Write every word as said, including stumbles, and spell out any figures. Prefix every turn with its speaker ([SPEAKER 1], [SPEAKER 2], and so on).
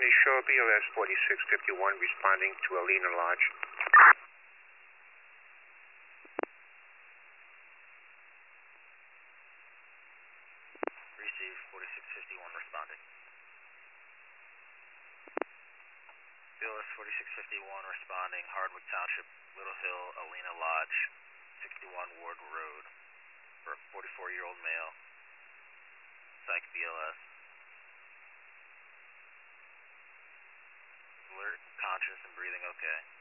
[SPEAKER 1] Sunny Shore, B L S forty-six fifty-one, responding to Alina Lodge.
[SPEAKER 2] Receive forty-six fifty-one, responding. B L S forty-six fifty-one, responding, Hardwick Township, Little Hill, Alina Lodge, sixty-one Ward Road, for a forty-four-year-old male, psych B L S. Alert, conscious, and breathing okay.